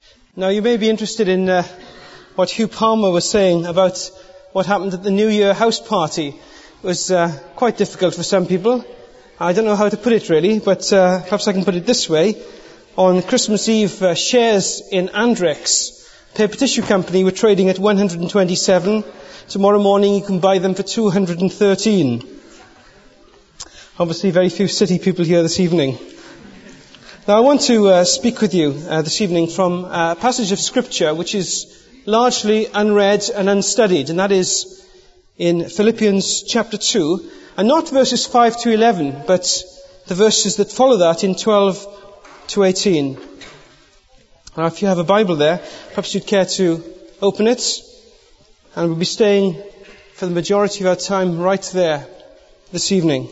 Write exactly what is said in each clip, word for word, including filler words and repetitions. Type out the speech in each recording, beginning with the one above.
Now, you may be interested in uh, what Hugh Palmer was saying about what happened at the New Year house party. It was uh, quite difficult for some people. I don't know how to put it really, but uh, perhaps I can put it this way. On Christmas Eve, uh, shares in Andrex, paper tissue company, were trading at one hundred twenty-seven. Tomorrow morning you can buy them for two hundred thirteen. Obviously very few city people here this evening. Now I want to uh, speak with you uh, this evening from a passage of Scripture which is largely unread and unstudied, and that is in Philippians chapter two, and not verses five to eleven, but the verses that follow that in twelve to eighteen. Now if you have a Bible there, perhaps you'd care to open it, and we'll be staying for the majority of our time right there this evening.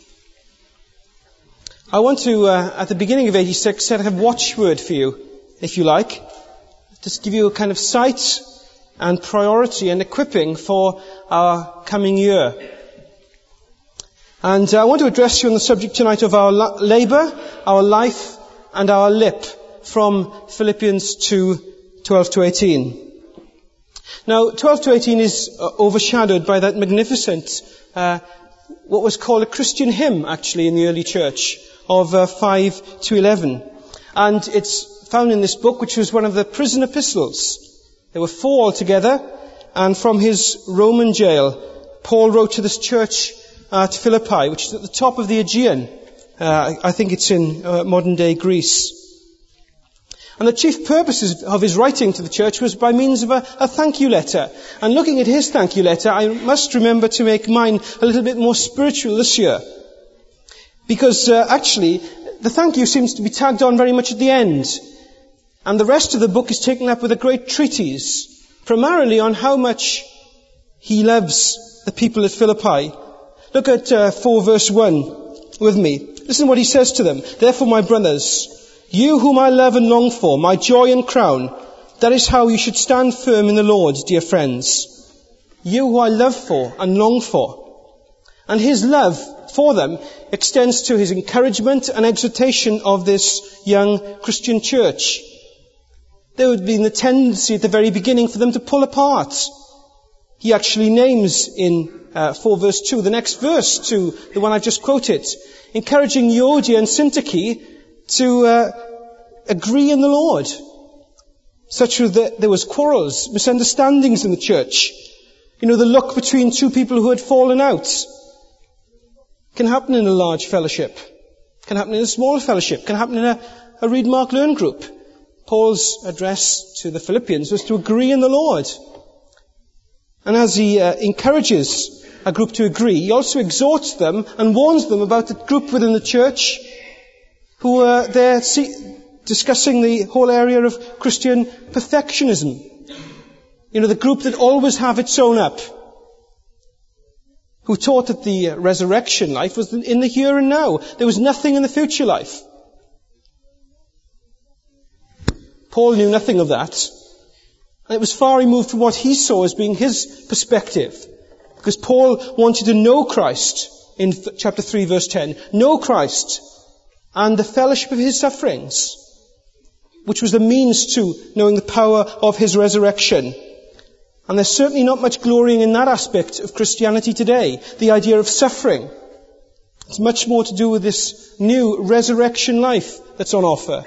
I want to, uh, at the beginning of eighty-six, set a watchword for you, if you like. Just give you a kind of sight and priority and equipping for our coming year. And uh, I want to address you on the subject tonight of our la- labour, our life, and our lip, from Philippians two, twelve to eighteen. Now, twelve to eighteen is uh, overshadowed by that magnificent, uh, what was called a Christian hymn, actually, in the early church, of uh, five to eleven. And it's found in this book, which was one of the prison epistles. There were four altogether, and from his Roman jail, Paul wrote to this church at Philippi, which is at the top of the Aegean. Uh, I think it's in uh, modern-day Greece. And the chief purpose of his writing to the church was by means of a, a thank you letter. And looking at his thank you letter, I must remember to make mine a little bit more spiritual this year. Because uh, actually, the thank you seems to be tagged on very much at the end. And the rest of the book is taken up with a great treatise, primarily on how much he loves the people at Philippi. Look at uh, four verse one with me. Listen to what he says to them. Therefore, my brothers, you whom I love and long for, my joy and crown, that is how you should stand firm in the Lord, dear friends. You who I love for and long for. And his love for them extends to his encouragement and exhortation of this young Christian church. There would have been the tendency at the very beginning for them to pull apart. He actually names in uh, four verse two, the next verse to the one I've just quoted, encouraging Euodia and Syntyche to uh, agree in the Lord. Such that there was quarrels, misunderstandings in the church. You know, the look between two people who had fallen out. Can happen in a large fellowship. Can happen in a small fellowship. Can happen in a, a Read, Mark, Learn group. Paul's address to the Philippians was to agree in the Lord. And as he uh, encourages a group to agree, he also exhorts them and warns them about the group within the church who are there see, discussing the whole area of Christian perfectionism. You know, the group that always have its own up. Who taught that the resurrection life was in the here and now. There was nothing in the future life. Paul knew nothing of that. And it was far removed from what he saw as being his perspective. Because Paul wanted to know Christ in chapter three verse ten. Know Christ and the fellowship of his sufferings, which was the means to knowing the power of his resurrection. And there's certainly not much glorying in that aspect of Christianity today, the idea of suffering. It's much more to do with this new resurrection life that's on offer.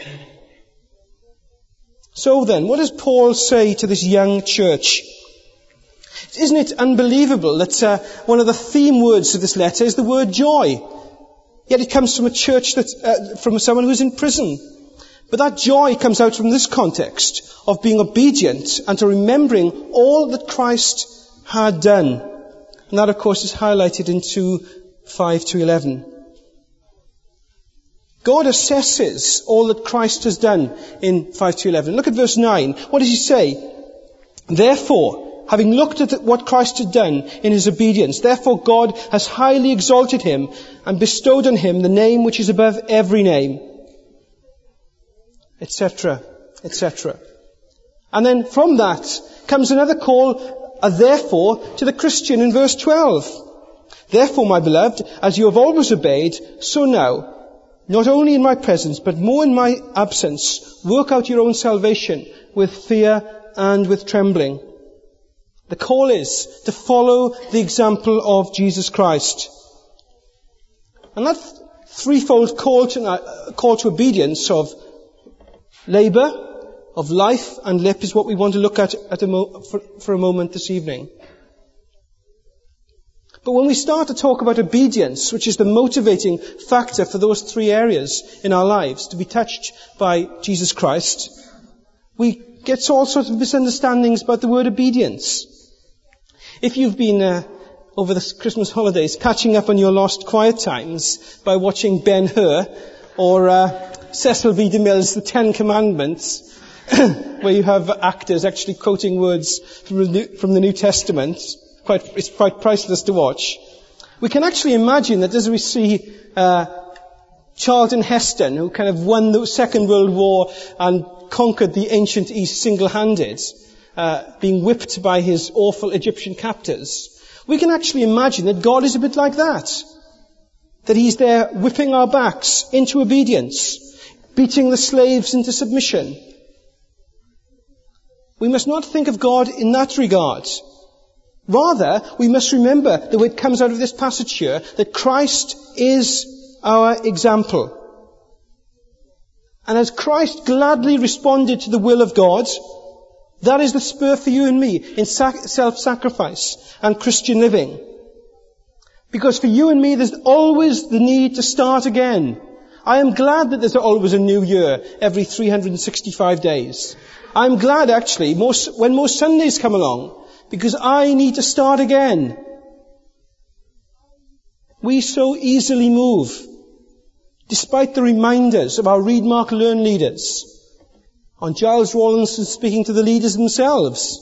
So then, what does Paul say to this young church? Isn't it unbelievable that uh, one of the theme words of this letter is the word joy? Yet it comes from a church that, uh, from someone who's in prison. But that joy comes out from this context of being obedient and to remembering all that Christ had done. And that, of course, is highlighted in two, five to eleven. God assesses all that Christ has done in five to eleven. Look at verse nine. What does he say? Therefore, having looked at what Christ had done in his obedience, therefore God has highly exalted him and bestowed on him the name which is above every name, et cetera, et cetera. And then from that comes another call, a therefore, to the Christian in verse twelve. Therefore, my beloved, as you have always obeyed, so now, not only in my presence, but more in my absence, work out your own salvation with fear and with trembling. The call is to follow the example of Jesus Christ. And that threefold call to, call to obedience of labour, of life and lip is what we want to look at, at a mo- for, for a moment this evening. But when we start to talk about obedience, which is the motivating factor for those three areas in our lives to be touched by Jesus Christ, we get all sorts of misunderstandings about the word obedience. If you've been, uh, over the Christmas holidays, catching up on your lost quiet times by watching Ben-Hur or uh, Cecil B. DeMille's The Ten Commandments, where you have actors actually quoting words from the New, from the New Testament, quite, it's quite priceless to watch. We can actually imagine that as we see uh, Charlton Heston, who kind of won the Second World War and conquered the ancient East single-handed, uh, being whipped by his awful Egyptian captors, we can actually imagine that God is a bit like that. That He's there whipping our backs into obedience, beating the slaves into submission. We must not think of God in that regard. Rather, we must remember that it comes out of this passage here that Christ is our example. And as Christ gladly responded to the will of God, that is the spur for you and me in sac- self-sacrifice and Christian living. Because for you and me, there's always the need to start again. I am glad that there's always a new year every three hundred sixty-five days. I'm glad, actually, more, when more Sundays come along, because I need to start again. We so easily move, despite the reminders of our Read, Mark, Learn leaders, on Giles Rawlinson speaking to the leaders themselves.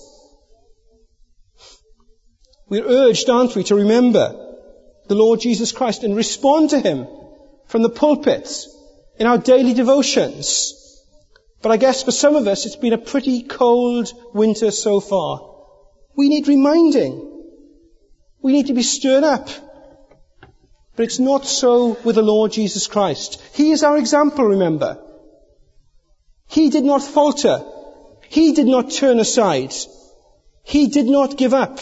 We're urged, aren't we, to remember the Lord Jesus Christ and respond to Him from the pulpit in our daily devotions. But I guess for some of us, it's been a pretty cold winter so far. We need reminding. We need to be stirred up. But it's not so with the Lord Jesus Christ. He is our example, remember. He did not falter. He did not turn aside. He did not give up.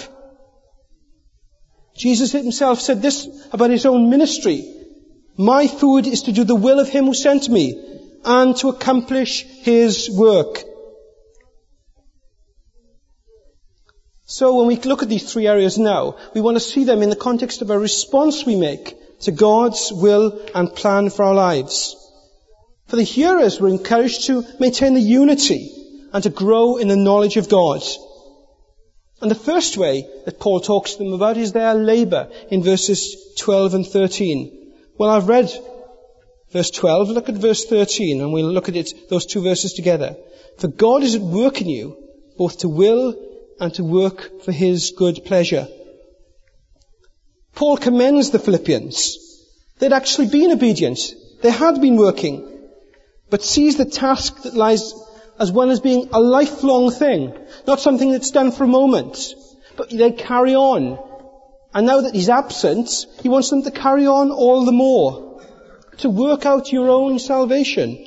Jesus Himself said this about His own ministry. My food is to do the will of Him who sent me, and to accomplish His work. So when we look at these three areas now, we want to see them in the context of a response we make to God's will and plan for our lives. For the hearers, we're encouraged to maintain the unity and to grow in the knowledge of God. And the first way that Paul talks to them about is their labour in verses twelve and thirteen. Well, I've read verse twelve, look at verse thirteen, and we'll look at it, those two verses together. For God is at work in you, both to will and to work for His good pleasure. Paul commends the Philippians. They'd actually been obedient. They had been working. But sees the task that lies as one as being a lifelong thing. Not something that's done for a moment. But they carry on. And now that he's absent, he wants them to carry on all the more. To work out your own salvation.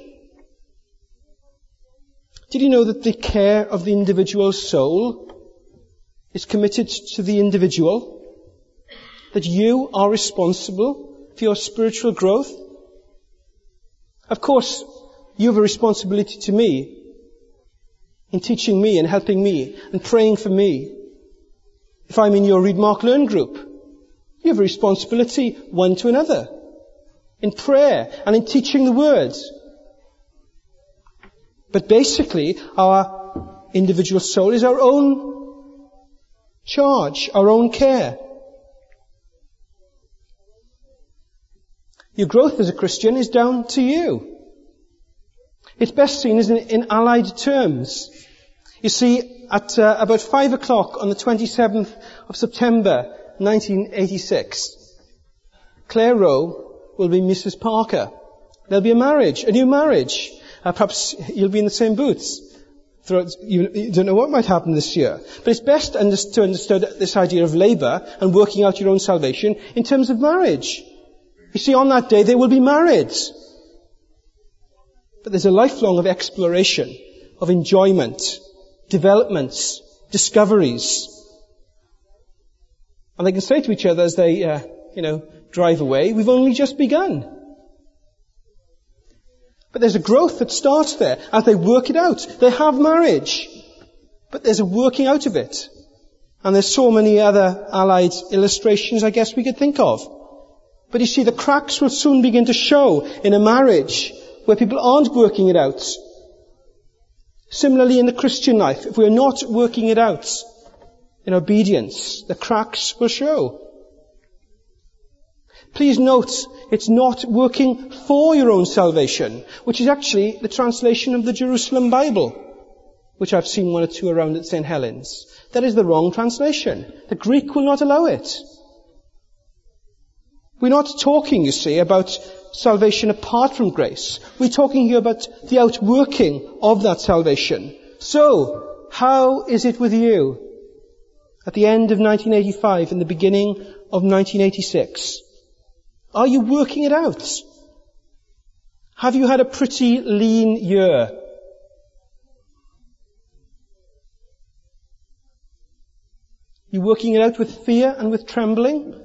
Did you know that the care of the individual soul is committed to the individual? That you are responsible for your spiritual growth? Of course, you have a responsibility to me in teaching me and helping me and praying for me. If I'm in your Read, Mark, Learn group, you have a responsibility one to another in prayer and in teaching the Word. But basically, our individual soul is our own charge, our own care. Your growth as a Christian is down to you. It's best seen as in, in allied terms. You see, at uh, about five o'clock on the twenty-seventh of September, nineteen eighty-six, Claire Rowe will be Missus Parker. There'll be a marriage, a new marriage. Uh, perhaps you'll be in the same booths. Throughout, you, you don't know what might happen this year. But it's best to understand this idea of labour and working out your own salvation in terms of marriage. You see, on that day they will be married. But there's a lifelong of exploration, of enjoyment, developments, discoveries. And they can say to each other as they, uh, you know, drive away, we've only just begun. But there's a growth that starts there as they work it out. They have marriage, but there's a working out of it. And there's so many other allied illustrations I guess we could think of. But you see, the cracks will soon begin to show in a marriage where people aren't working it out. Similarly in the Christian life, if we're not working it out in obedience, the cracks will show. Please note, it's not working for your own salvation, which is actually the translation of the Jerusalem Bible, which I've seen one or two around at Saint Helens. That is the wrong translation. The Greek will not allow it. We're not talking, you see, about salvation apart from grace. We're talking here about the outworking of that salvation. So, how is it with you? At the end of nineteen eighty-five and the beginning of nineteen eighty-six. Are you working it out? Have you had a pretty lean year? You working it out with fear and with trembling?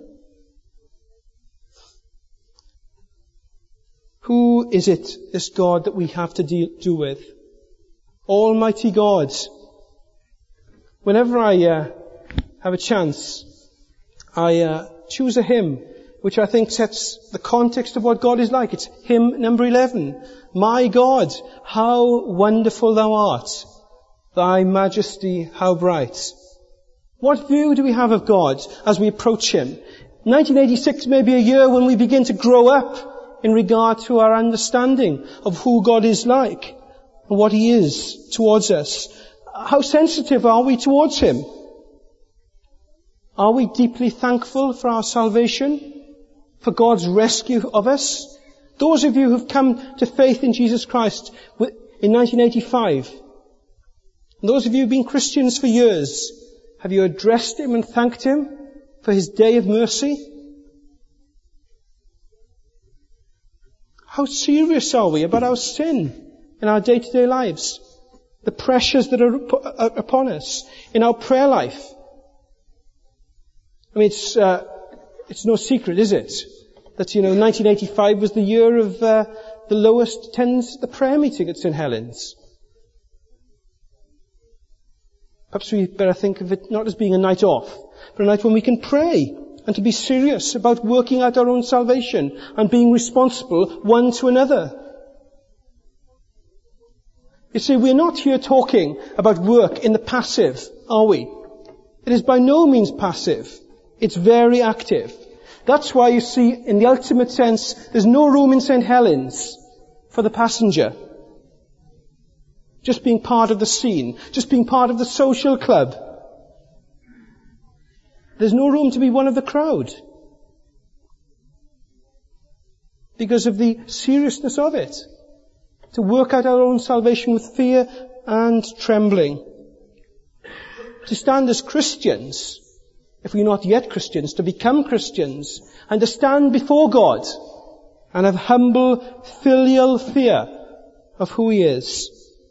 Who is it, this God, that we have to deal, do with? Almighty God. Whenever I uh, have a chance, I uh, choose a hymn which I think sets the context of what God is like. It's hymn number eleven. My God, how wonderful thou art. Thy majesty, how bright. What view do we have of God as we approach Him? nineteen eighty-six may be a year when we begin to grow up in regard to our understanding of who God is like and what He is towards us. How sensitive are we towards Him? Are we deeply thankful for our salvation? For God's rescue of us? Those of you who've come to faith in Jesus Christ in nineteen eighty-five, and those of you who've been Christians for years, have you addressed Him and thanked Him for His day of mercy? How serious are we about our sin in our day-to-day lives? The pressures that are upon us in our prayer life? I mean, it's, uh, it's no secret, is it? That, you know, nineteen eighty-five was the year of uh, the lowest attendance at the prayer meeting at Saint Helens. Perhaps we better think of it not as being a night off, but a night when we can pray and to be serious about working out our own salvation and being responsible one to another. You see, we're not here talking about work in the passive, are we? It is by no means passive. It's very active. That's why you see, in the ultimate sense, there's no room in Saint Helens for the passenger. Just being part of the scene, just being part of the social club. There's no room to be one of the crowd. Because of the seriousness of it. To work out our own salvation with fear and trembling. To stand as Christians, if we're not yet Christians, to become Christians and to stand before God and have humble filial fear of who He is.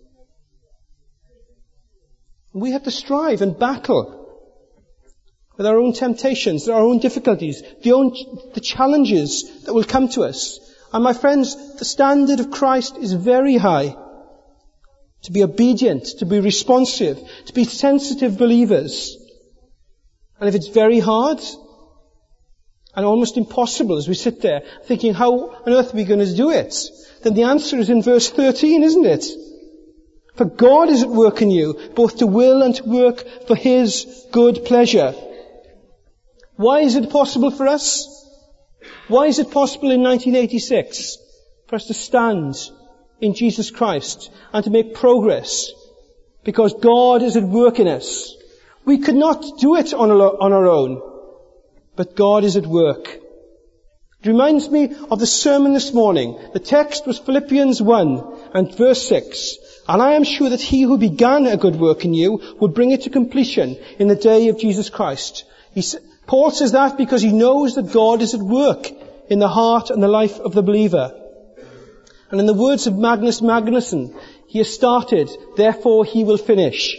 We have to strive and battle with our own temptations, our own difficulties, the, own, the challenges that will come to us. And my friends, the standard of Christ is very high. To be obedient, to be responsive, to be sensitive believers. And if it's very hard and almost impossible as we sit there thinking, how on earth are we going to do it? Then the answer is in verse thirteen, isn't it? For God is at work in you, both to will and to work for His good pleasure. Why is it possible for us? Why is it possible in nineteen eighty-six for us to stand in Jesus Christ and to make progress? Because God is at work in us. We could not do it on our own, but God is at work. It reminds me of the sermon this morning. The text was Philippians one and verse six. And I am sure that He who began a good work in you will bring it to completion in the day of Jesus Christ. He, Paul says that because he knows that God is at work in the heart and the life of the believer. And in the words of Magnus Magnusson, he has started, therefore he will finish.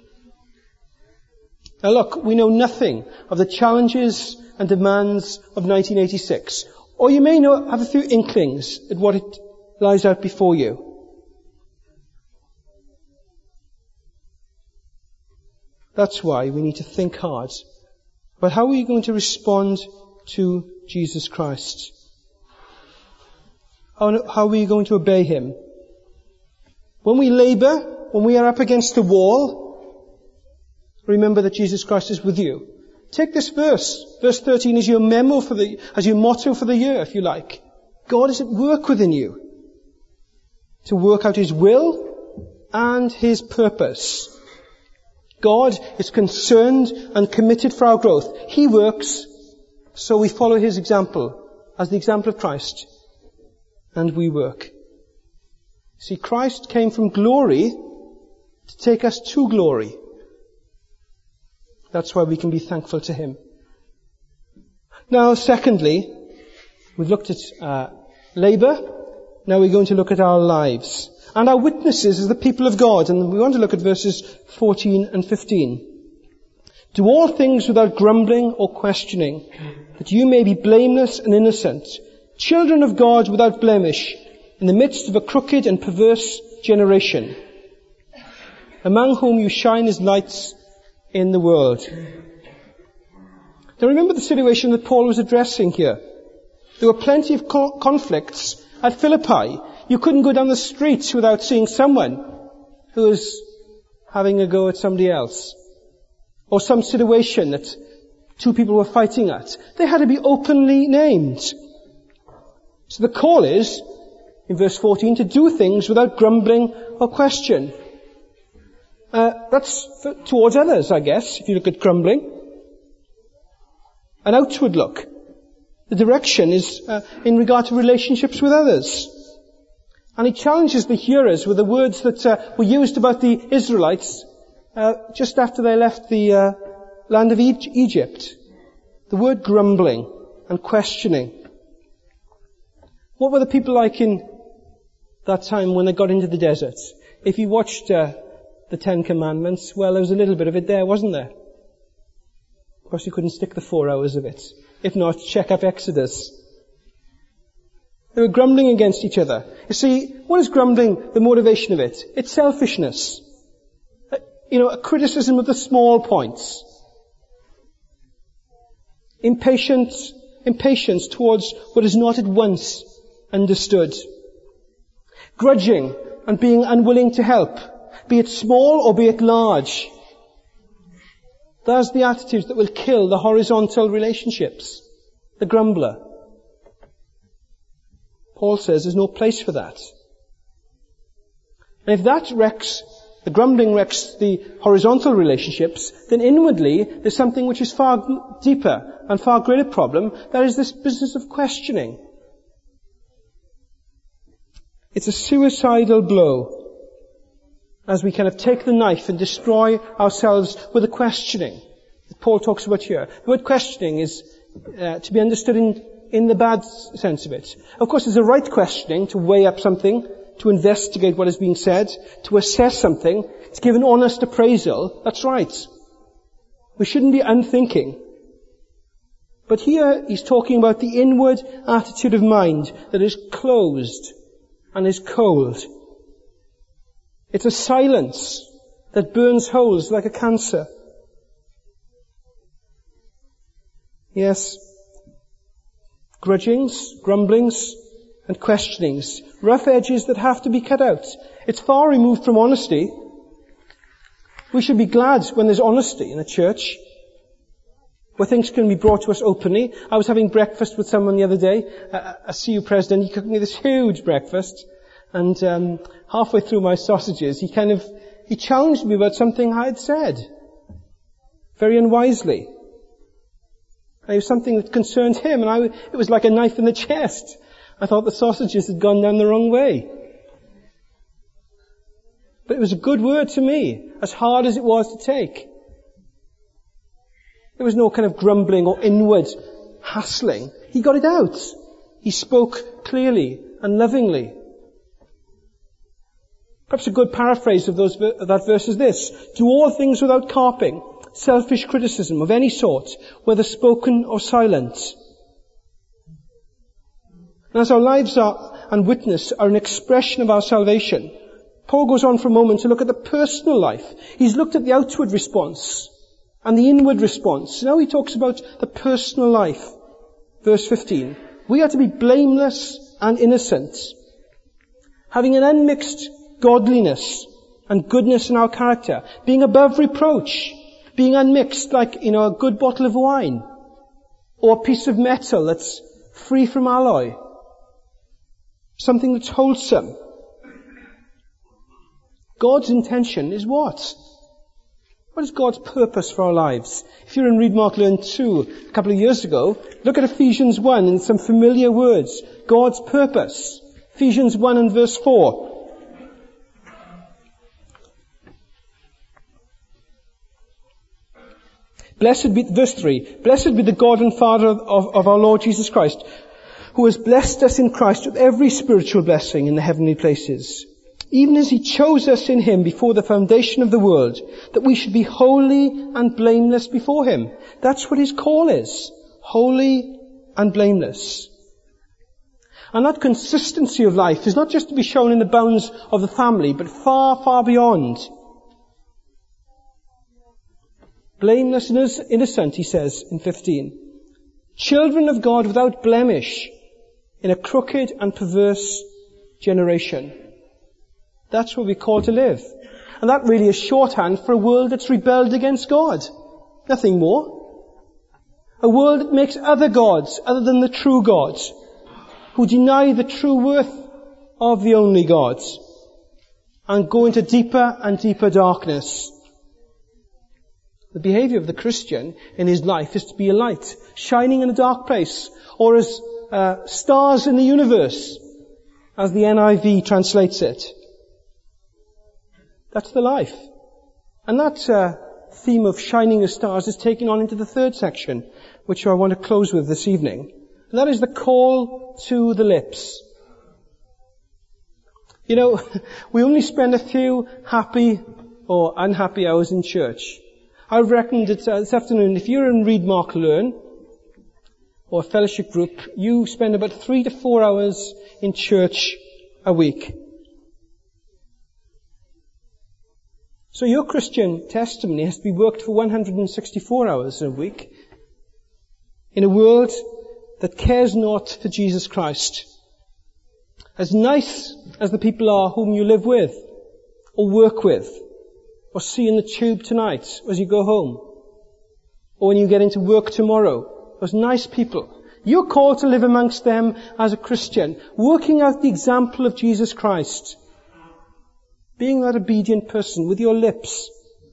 Now look, we know nothing of the challenges and demands of nineteen eighty-six. Or you may know, have a few inklings at what it lies out before you. That's why we need to think hard about how are you going to respond to Jesus Christ. How, how are you going to obey Him? When we labour, when we are up against the wall, remember that Jesus Christ is with you. Take this verse. Verse thirteen is your memo for the, as your motto for the year, if you like. God is at work within you to work out His will and His purpose. God is concerned and committed for our growth. He works, so we follow His example as the example of Christ. And we work. See, Christ came from glory to take us to glory. That's why we can be thankful to Him. Now, secondly, we've looked at uh, labour. Now we're going to look at our lives. And our witnesses as the people of God. And we want to look at verses fourteen and fifteen. Do all things without grumbling or questioning, that you may be blameless and innocent, children of God without blemish, in the midst of a crooked and perverse generation, among whom you shine as lights in the world. Now remember the situation that Paul was addressing here. There were plenty of co- conflicts at Philippi. You couldn't go down the streets without seeing someone who was having a go at somebody else. Or some situation that two people were fighting at. They had to be openly named. So the call is, in verse fourteen, to do things without grumbling or question. Uh, that's for, towards others, I guess, if you look at grumbling. An outward look. The direction is uh, in regard to relationships with others. And he challenges the hearers with the words that uh, were used about the Israelites uh, just after they left the uh, land of e- Egypt. The word grumbling and questioning. What were the people like in that time when they got into the desert? If you watched uh, the Ten Commandments, well, there was a little bit of it there, wasn't there? Of course, you couldn't stick the four hours of it. If not, check up Exodus. They were grumbling against each other. You see, what is grumbling, the motivation of it? It's selfishness. Uh, you know, a criticism of the small points. Impatience, impatience towards what is not at once understood. Grudging and being unwilling to help, be it small or be it large. Those are the attitudes that will kill the horizontal relationships. The grumbler. Paul says there's no place for that. And if that wrecks, the grumbling wrecks the horizontal relationships, then inwardly there's something which is far deeper and far greater problem. That is this business of questioning. It's a suicidal blow as we kind of take the knife and destroy ourselves with a questioning that Paul talks about here. The word questioning is uh, to be understood in, in the bad sense of it. Of course, there's a right questioning to weigh up something, to investigate what is being said, to assess something, to give an honest appraisal. That's right. We shouldn't be unthinking. But here he's talking about the inward attitude of mind that is closed and is cold. It's a silence that burns holes like a cancer. Yes, grudgings, grumblings, and questionings. Rough edges that have to be cut out. It's far removed from honesty. We should be glad when there's honesty in a church, where things can be brought to us openly. I was having breakfast with someone the other day, a, a C U president. He cooked me this huge breakfast. And um, halfway through my sausages, he kind of, he challenged me about something I had said. Very unwisely. And it was something that concerned him, and I, it was like a knife in the chest. I thought the sausages had gone down the wrong way. But it was a good word to me, as hard as it was to take. There was no kind of grumbling or inward hassling. He got it out. He spoke clearly and lovingly. Perhaps a good paraphrase of those, of that verse is this: do all things without carping, selfish criticism of any sort, whether spoken or silent. And as our lives are, and witness are an expression of our salvation, Paul goes on for a moment to look at the personal life. He's looked at the outward response and the inward response. Now he talks about the personal life. Verse fifteen. We are to be blameless and innocent, having an unmixed godliness and goodness in our character, being above reproach, being unmixed like, you know, a good bottle of wine or a piece of metal that's free from alloy, something that's wholesome. God's intention is what? What is God's purpose for our lives? If you're in Read, Mark, Learn two a couple of years ago, look at Ephesians one and some familiar words. God's purpose. Ephesians one and verse four. Blessed be, verse three, blessed be the God and Father of, of our Lord Jesus Christ, who has blessed us in Christ with every spiritual blessing in the heavenly places, even as he chose us in him before the foundation of the world, that we should be holy and blameless before him. That's what his call is. Holy and blameless. And that consistency of life is not just to be shown in the bounds of the family, but far, far beyond. Blameless and innocent, he says in fifteen. Children of God without blemish in a crooked and perverse generation. That's where we're called to live. And that really is shorthand for a world that's rebelled against God. Nothing more. A world that makes other gods other than the true God, who deny the true worth of the only God and go into deeper and deeper darkness. The behavior of the Christian in his life is to be a light, shining in a dark place, or as uh, stars in the universe, as the N I V translates it. That's the life. And that uh, theme of shining as stars is taken on into the third section, which I want to close with this evening. And that is the call to the lips. You know, we only spend a few happy or unhappy hours in church. I reckon that uh, this afternoon, if you're in Read, Mark, Learn, or a fellowship group, you spend about three to four hours in church a week. So your Christian testimony has to be worked for one hundred sixty-four hours a week in a world that cares not for Jesus Christ. As nice as the people are whom you live with, or work with, or see in the tube tonight as you go home, or when you get into work tomorrow, those nice people, you're called to live amongst them as a Christian, working out the example of Jesus Christ. Being that obedient person with your lips.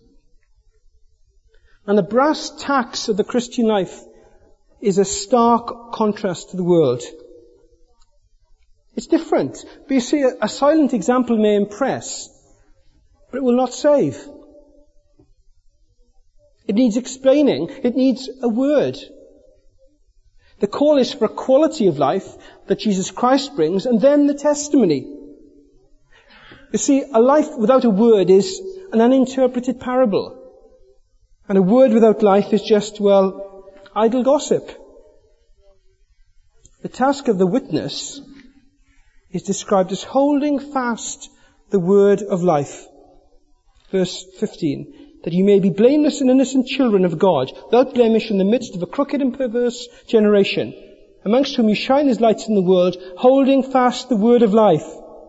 And the brass tacks of the Christian life is a stark contrast to the world. It's different. But you see, a silent example may impress, but it will not save. It needs explaining. It needs a word. The call is for a quality of life that Jesus Christ brings, and then the testimony. You see, a life without a word is an uninterpreted parable. And a word without life is just, well, idle gossip. The task of the witness is described as holding fast the word of life. Verse fifteen. That you may be blameless and innocent children of God, without blemish in the midst of a crooked and perverse generation, amongst whom you shine as lights in the world, holding fast the word of life.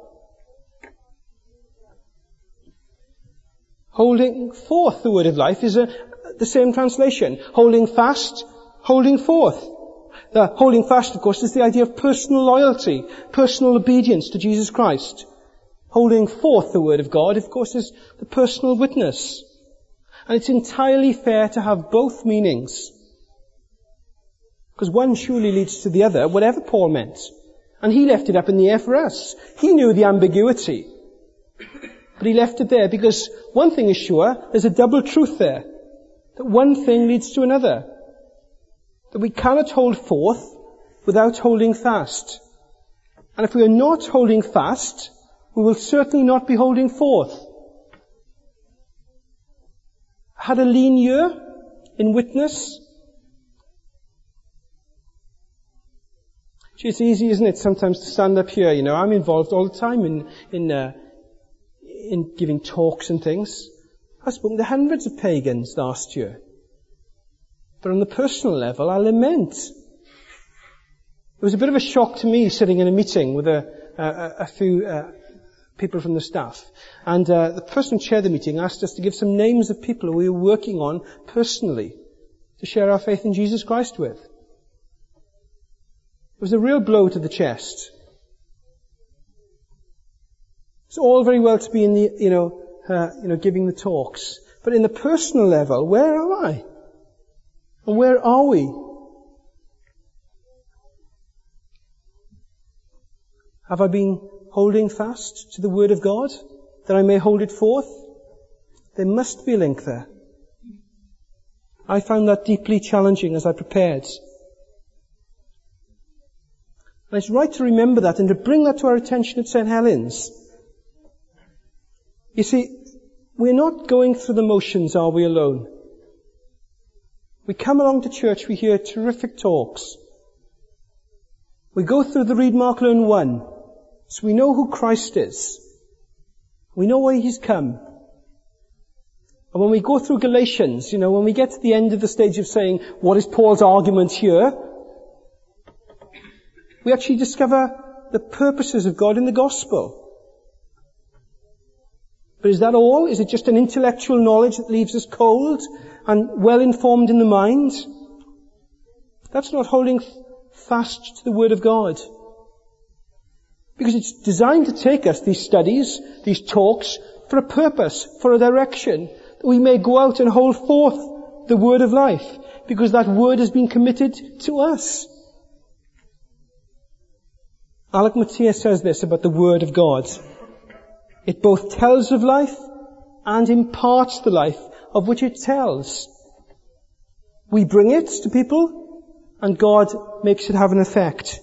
Holding forth the word of life is a, the same translation. Holding fast, holding forth. The holding fast, of course, is the idea of personal loyalty, personal obedience to Jesus Christ. Holding forth the word of God, of course, is the personal witness. And it's entirely fair to have both meanings. Because one surely leads to the other, whatever Paul meant. And he left it up in the air for us. He knew the ambiguity. But he left it there because one thing is sure, there's a double truth there. That one thing leads to another. That we cannot hold forth without holding fast. And if we are not holding fast, We will certainly not be holding forth. Had a lean year in witness. Gee, it's easy, isn't it, sometimes to stand up here. You know, I'm involved all the time in in uh, in giving talks and things. I've spoken to hundreds of pagans last year. But on the personal level, I lament. It was a bit of a shock to me sitting in a meeting with a, a, a few uh, people from the staff. And uh, the person who chaired the meeting asked us to give some names of people who we were working on personally to share our faith in Jesus Christ with. It was a real blow to the chest. It's all very well to be in the, you know, uh, you know, giving the talks. But in the personal level, where am I? And where are we? Have I been holding fast to the Word of God, that I may hold it forth? There must be a link there. I found that deeply challenging as I prepared. And it's right to remember that and to bring that to our attention at Saint Helens. You see, we're not going through the motions, are we, alone? We come along to church, we hear terrific talks. We go through the Read, Mark, Learn one. So we know who Christ is. We know why He's come. And when we go through Galatians, you know, when we get to the end of the stage of saying, what is Paul's argument here? We actually discover the purposes of God in the gospel. But is that all? Is it just an intellectual knowledge that leaves us cold and well informed in the mind? That's not holding fast to the Word of God. Because it's designed to take us, these studies, these talks, for a purpose, for a direction, that we may go out and hold forth the Word of life, because that Word has been committed to us. Alec Motyer says this about the Word of God. It both tells of life and imparts the life of which it tells. We bring it to people, and God makes it have an effect.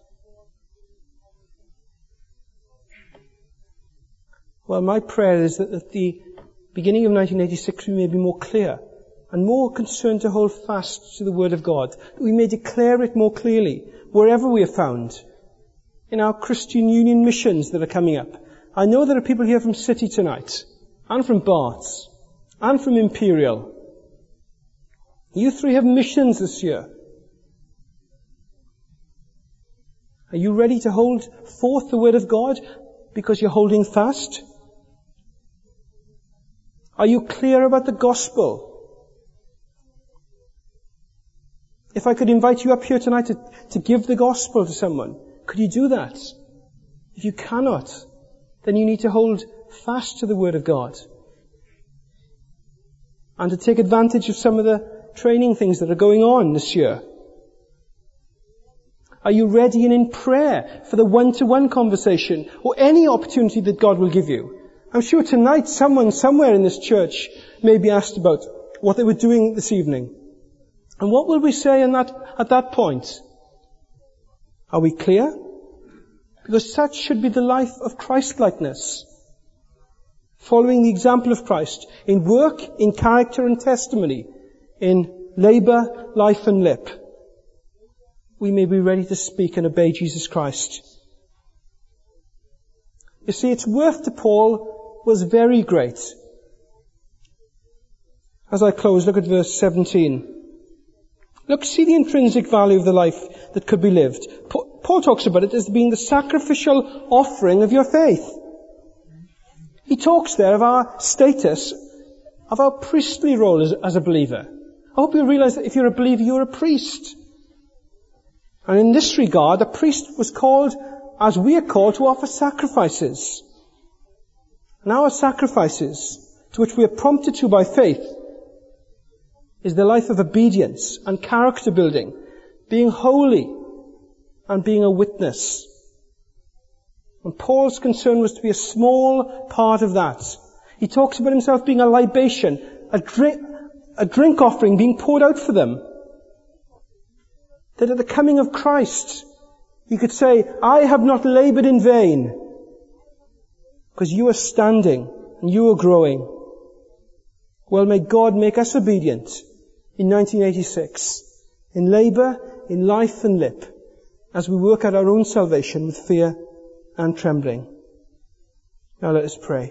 Well, my prayer is that at the beginning of nineteen eighty-six we may be more clear and more concerned to hold fast to the Word of God, that we may declare it more clearly wherever we are found, in our Christian Union missions that are coming up. I know there are people here from City tonight, and from Barts, and from Imperial. You three have missions this year. Are you ready to hold forth the Word of God because you're holding fast? Are you clear about the gospel? If I could invite you up here tonight to, to give the gospel to someone, could you do that? If you cannot, then you need to hold fast to the Word of God. And to take advantage of some of the training things that are going on this year. Are you ready and in prayer for the one-to-one conversation or any opportunity that God will give you? I'm sure tonight someone somewhere in this church may be asked about what they were doing this evening. And what will we say in that, at that point? Are we clear? Because such should be the life of Christ-likeness. Following the example of Christ in work, in character and testimony, in labour, life and lip. We may be ready to speak and obey Jesus Christ. You see, its worth to Paul was very great. As I close, look at verse seventeen. Look, see the intrinsic value of the life that could be lived. Paul talks about it as being the sacrificial offering of your faith. He talks there of our status, of our priestly role as, as a believer. I hope you realize that if you're a believer, you're a priest. And in this regard, a priest was called, as we are called, to offer sacrifices. And our sacrifices, to which we are prompted to by faith, is the life of obedience and character building, being holy and being a witness. And Paul's concern was to be a small part of that. He talks about himself being a libation, a drink, a drink offering being poured out for them. That at the coming of Christ, he could say, I have not laboured in vain. because you are standing and you are growing. Well, may God make us obedient in nineteen eighty-six, in labour, in life and lip, as we work out our own salvation with fear and trembling. Now let us pray.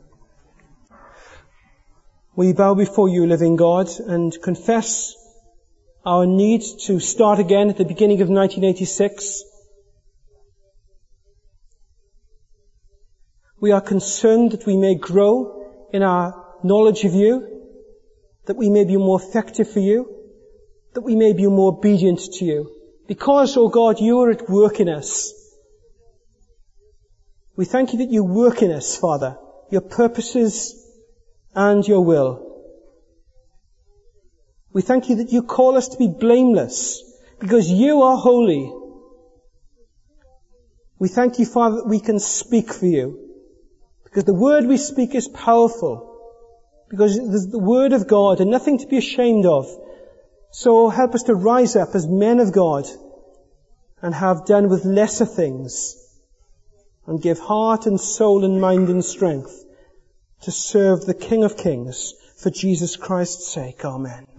We bow before you, living God, and confess our need to start again at the beginning of nineteen eighty-six. We are concerned that we may grow in our knowledge of you, that we may be more effective for you, that we may be more obedient to you. Because, oh God, you are at work in us. We thank you that you work in us, Father, your purposes and your will. We thank you that you call us to be blameless because you are holy. We thank you, Father, that we can speak for you because the word we speak is powerful, because it is the word of God and nothing to be ashamed of. So help us to rise up as men of God and have done with lesser things and give heart and soul and mind and strength to serve the King of Kings for Jesus Christ's sake. Amen.